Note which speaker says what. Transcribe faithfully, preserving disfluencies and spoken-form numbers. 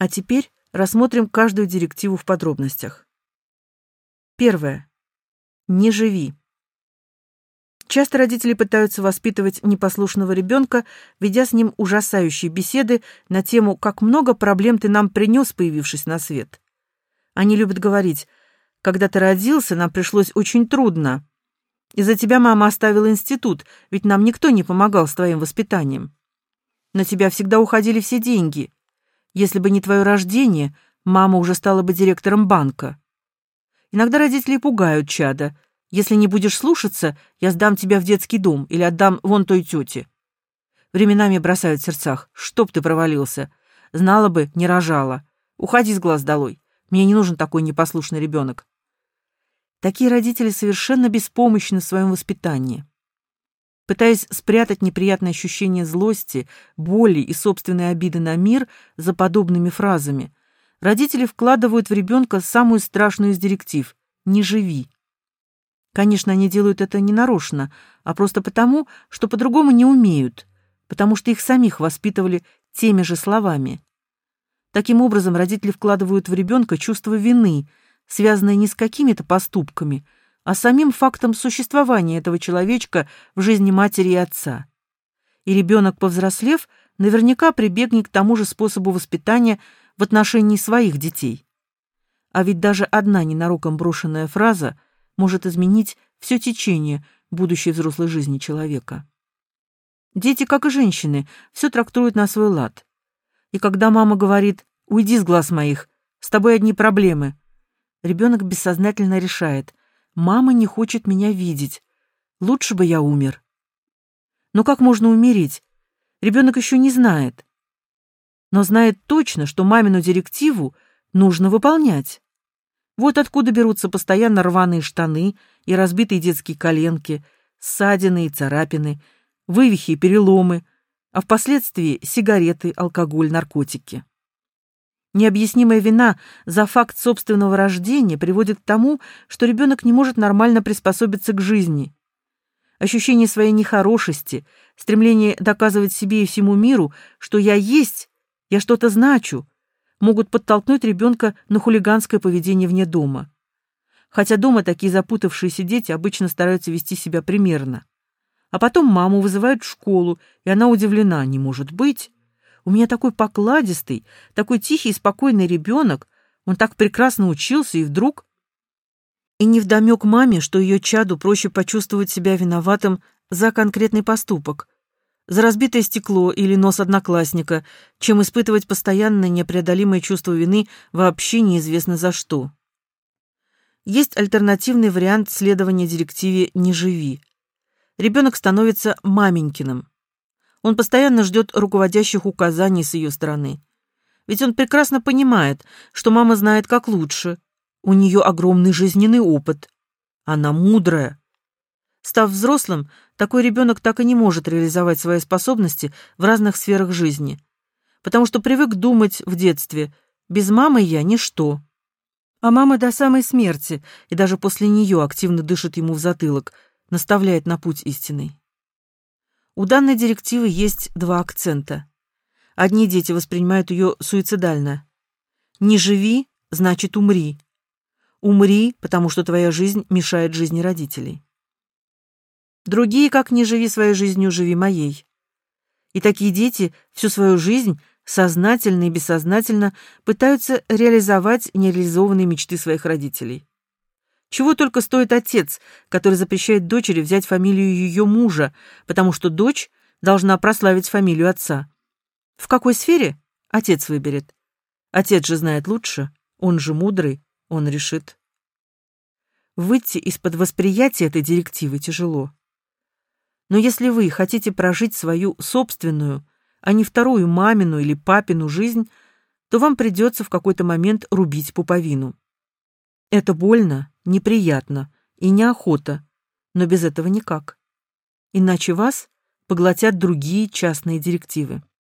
Speaker 1: А теперь рассмотрим каждую директиву в подробностях. Первое. Не живи. Часто родители пытаются воспитывать непослушного ребенка, ведя с ним ужасающие беседы на тему «как много проблем ты нам принес, появившись на свет». Они любят говорить: «Когда ты родился, нам пришлось очень трудно. Из-за тебя мама оставила институт, ведь нам никто не помогал с твоим воспитанием. На тебя всегда уходили все деньги. Если бы не твое рождение, мама уже стала бы директором банка». Иногда родители пугают чада: «Если не будешь слушаться, я сдам тебя в детский дом или отдам вон той тете». Временами бросают в сердцах: «Чтоб ты провалился! Знала бы, не рожала. Уходи с глаз долой. Мне не нужен такой непослушный ребенок». Такие родители совершенно беспомощны в своем воспитании. Пытаясь спрятать неприятное ощущение злости, боли и собственной обиды на мир за подобными фразами, родители вкладывают в ребенка самую страшную из директив — «не живи». Конечно, они делают это не нарочно, а просто потому, что по-другому не умеют, потому что их самих воспитывали теми же словами. Таким образом, родители вкладывают в ребенка чувство вины, связанное не с какими-то поступками, а самим фактом существования этого человечка в жизни матери и отца. И ребенок, повзрослев, наверняка прибегнет к тому же способу воспитания в отношении своих детей. А ведь даже одна ненароком брошенная фраза может изменить все течение будущей взрослой жизни человека. Дети, как и женщины, все трактуют на свой лад. И когда мама говорит: «Уйди с глаз моих, с тобой одни проблемы», ребенок бессознательно решает: «Мама не хочет меня видеть, лучше бы я умер». Но как можно умереть? Ребенок еще не знает. Но знает точно, что мамину директиву нужно выполнять. Вот откуда берутся постоянно рваные штаны и разбитые детские коленки, ссадины и царапины, вывихи и переломы, а впоследствии сигареты, алкоголь, наркотики. Необъяснимая вина за факт собственного рождения приводит к тому, что ребенок не может нормально приспособиться к жизни. Ощущение своей нехорошести, стремление доказывать себе и всему миру, что я есть, я что-то значу, могут подтолкнуть ребенка на хулиганское поведение вне дома. Хотя дома такие запутавшиеся дети обычно стараются вести себя примерно. А потом маму вызывают в школу, и она удивлена: «Не может быть! У меня такой покладистый, такой тихий и спокойный ребенок, он так прекрасно учился, и вдруг...» И невдомек маме, что ее чаду проще почувствовать себя виноватым за конкретный поступок, за разбитое стекло или нос одноклассника, чем испытывать постоянное непреодолимое чувство вины вообще неизвестно за что. Есть альтернативный вариант следования директиве «не живи». Ребенок становится маменькиным. Он постоянно ждет руководящих указаний с ее стороны. Ведь он прекрасно понимает, что мама знает как лучше. У нее огромный жизненный опыт. Она мудрая. Став взрослым, такой ребенок так и не может реализовать свои способности в разных сферах жизни, потому что привык думать в детстве: «Без мамы я ничто». А мама до самой смерти, и даже после нее активно дышит ему в затылок, наставляет на путь истинный. У данной директивы есть два акцента. Одни дети воспринимают ее суицидально. «Не живи, значит умри. Умри, потому что твоя жизнь мешает жизни родителей». Другие, как «не живи своей жизнью, живи моей». И такие дети всю свою жизнь сознательно и бессознательно пытаются реализовать нереализованные мечты своих родителей. Чего только стоит отец, который запрещает дочери взять фамилию ее мужа, потому что дочь должна прославить фамилию отца. В какой сфере? Отец выберет. Отец же знает лучше, он же мудрый, он решит. Выйти из-под восприятия этой директивы тяжело. Но если вы хотите прожить свою собственную, а не вторую мамину или папину жизнь, то вам придется в какой-то момент рубить пуповину. Это больно, неприятно и неохота, но без этого никак. Иначе вас поглотят другие частные директивы.